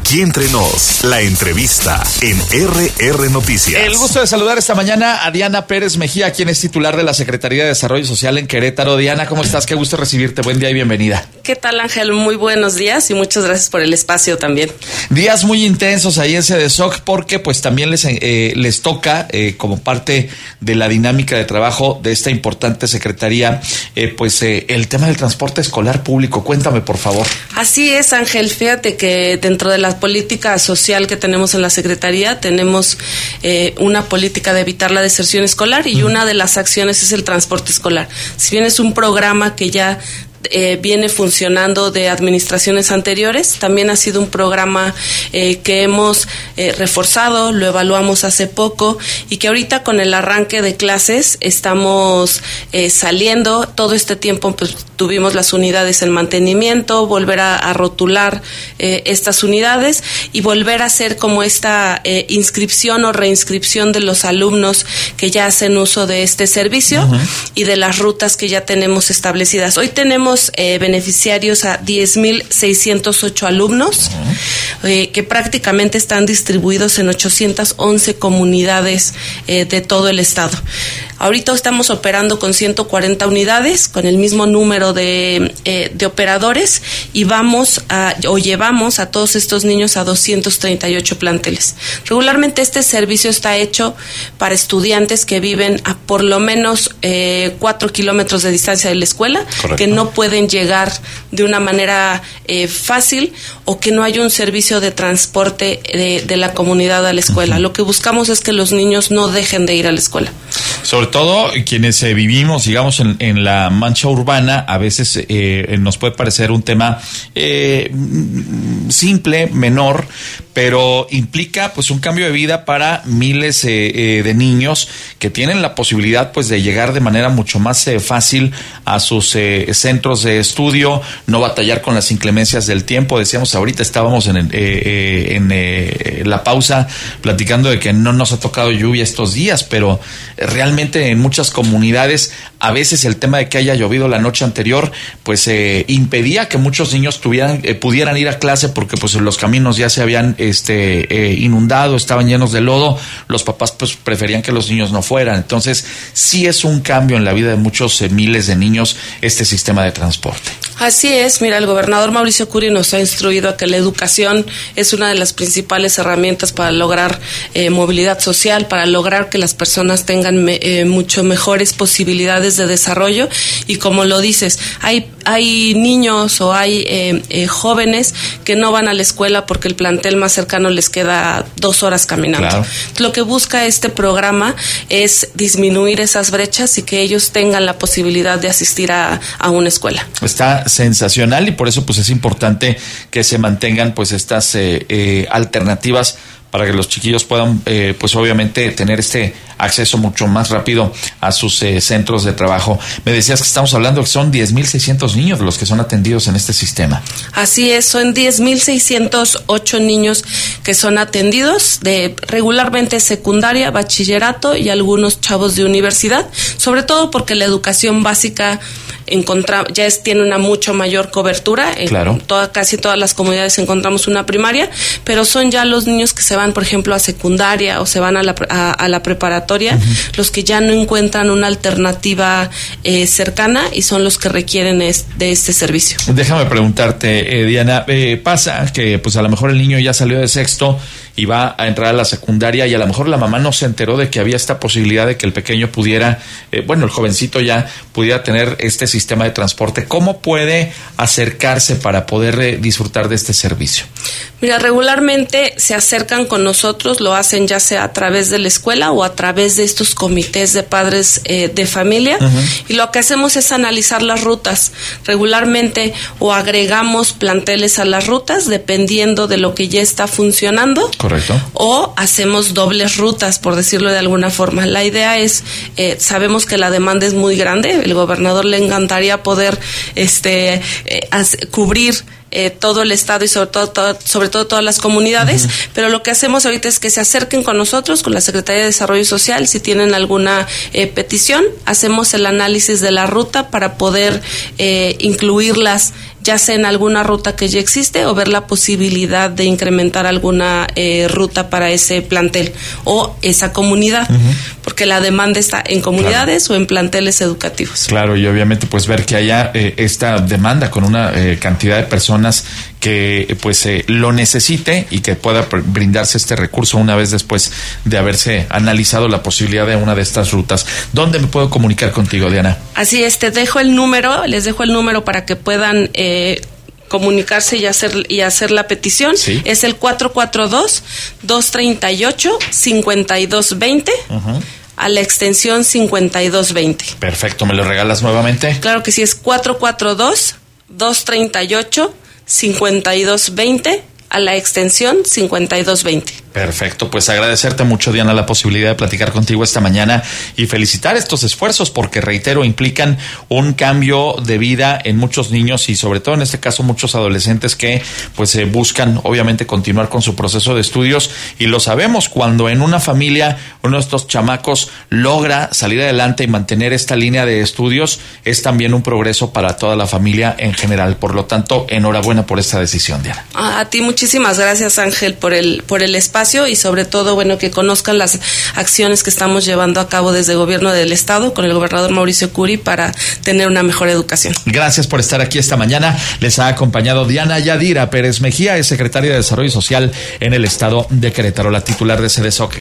Aquí entre nos, la entrevista en RR Noticias. El gusto de saludar esta mañana a Diana Pérez Mejía, quien es titular de la Secretaría de Desarrollo Social en Querétaro. Diana, ¿cómo estás? Qué gusto recibirte. Buen día y bienvenida. ¿Qué tal, Ángel? Muy buenos días y muchas gracias por el espacio también. Días muy intensos ahí en CDSOC porque pues también les toca como parte de la dinámica de trabajo de esta importante secretaría el tema del transporte escolar público. Cuéntame, por favor. Así es, Ángel. Fíjate que dentro de la política social que tenemos en la Secretaría tenemos una política de evitar la deserción escolar y una de las acciones es el transporte escolar. Si bien es un programa que ya viene funcionando de administraciones anteriores, también ha sido un programa que hemos reforzado, lo evaluamos hace poco y que ahorita con el arranque de clases estamos saliendo. Todo este tiempo pues tuvimos las unidades en mantenimiento, volver a rotular estas unidades y volver a hacer como esta inscripción o reinscripción de los alumnos que ya hacen uso de este servicio y de las rutas que ya tenemos establecidas. Hoy tenemos beneficiarios a 10,608 alumnos que prácticamente están distribuidos en 811 comunidades de todo el estado. Ahorita estamos operando con 140 unidades, con el mismo número de operadores y llevamos a todos estos niños a 238 planteles. Regularmente este servicio está hecho para estudiantes que viven a por lo menos 4 kilómetros de distancia de la escuela. Correcto. Que no pueden llegar de una manera fácil o que no hay un servicio de transporte de la comunidad a la escuela. Lo que buscamos es que los niños no dejen de ir a la escuela. Sobre todo quienes vivimos, digamos, en la mancha urbana, a veces nos puede parecer un tema simple, menor, pero implica pues un cambio de vida para miles de niños que tienen la posibilidad pues de llegar de manera mucho más fácil a sus centros de estudio, no batallar con las inclemencias del tiempo. Decíamos ahorita, estábamos en la pausa platicando de que no nos ha tocado lluvia estos días, pero realmente en muchas comunidades a veces el tema de que haya llovido la noche anterior pues impedía que muchos niños pudieran ir a clase porque pues los caminos ya se habían inundado, estaban llenos de lodo. Los papás pues preferían que los niños no fueran. Entonces sí es un cambio en la vida de muchos miles de niños este sistema de transporte. Así es. Mira, el gobernador Mauricio Curi nos ha instruido a que la educación es una de las principales herramientas para lograr movilidad social, para lograr que las personas tengan mucho mejores posibilidades de desarrollo. Y como lo dices, hay niños o hay jóvenes que no van a la escuela porque el plantel más cercano les queda 2 horas caminando. Claro. Lo que busca este programa es disminuir esas brechas y que ellos tengan la posibilidad de asistir a una escuela. Está sensacional y por eso pues es importante que se mantengan pues estas alternativas para que los chiquillos puedan, pues obviamente, tener este acceso mucho más rápido a sus centros de trabajo. Me decías que estamos hablando que son 10,600 niños los que son atendidos en este sistema. Así es, son 10,608 niños que son atendidos de regularmente secundaria, bachillerato y algunos chavos de universidad, sobre todo porque la educación básica tiene una mucho mayor cobertura. Claro. Casi todas las comunidades encontramos una primaria, pero son ya los niños que se van, por ejemplo, a secundaria o se van a la preparatoria, los que ya no encuentran una alternativa cercana y son los que requieren de este servicio. Déjame preguntarte, Diana, pasa que pues a lo mejor el niño ya salió de sexto y va a entrar a la secundaria y a lo mejor la mamá no se enteró de que había esta posibilidad de que el pequeño pudiera, el jovencito ya pudiera tener este sistema de transporte. ¿Cómo puede acercarse para poder disfrutar de este servicio? Mira, regularmente se acercan con nosotros, lo hacen ya sea a través de la escuela o a través de estos comités de padres de familia, y lo que hacemos es analizar las rutas. Regularmente o agregamos planteles a las rutas dependiendo de lo que ya está funcionando. Correcto. O hacemos dobles rutas, por decirlo de alguna forma. La idea es, sabemos que la demanda es muy grande, el gobernador le encantaría poder cubrir todo el estado y sobre todo todas las comunidades, pero lo que hacemos ahorita es que se acerquen con nosotros, con la Secretaría de Desarrollo Social, si tienen alguna petición, hacemos el análisis de la ruta para poder incluirlas ya sea en alguna ruta que ya existe o ver la posibilidad de incrementar alguna ruta para ese plantel o esa comunidad, porque la demanda está en comunidades o en planteles educativos. Claro, y obviamente pues ver que haya esta demanda con una cantidad de personas que pues lo necesite y que pueda brindarse este recurso una vez después de haberse analizado la posibilidad de una de estas rutas. ¿Dónde me puedo comunicar contigo, Diana? Así es, les dejo el número para que puedan comunicarse y hacer la petición. ¿Sí? Es el 442-238-5220. A la extensión 5220. Perfecto, ¿me lo regalas nuevamente? Claro que sí, es 442-238-5220 a la extensión 5220. Perfecto, pues agradecerte mucho, Diana, la posibilidad de platicar contigo esta mañana y felicitar estos esfuerzos porque, reitero, implican un cambio de vida en muchos niños y sobre todo en este caso muchos adolescentes que pues buscan obviamente continuar con su proceso de estudios, y lo sabemos, cuando en una familia uno de estos chamacos logra salir adelante y mantener esta línea de estudios, es también un progreso para toda la familia en general. Por lo tanto, enhorabuena por esta decisión, Diana. A ti muchísimas gracias, Ángel, por el espacio, y sobre todo, bueno, que conozcan las acciones que estamos llevando a cabo desde el gobierno del estado con el gobernador Mauricio Curi para tener una mejor educación. Gracias por estar aquí esta mañana. Les ha acompañado Diana Yadira Pérez Mejía, es secretaria de Desarrollo Social en el estado de Querétaro, la titular de CDSOC.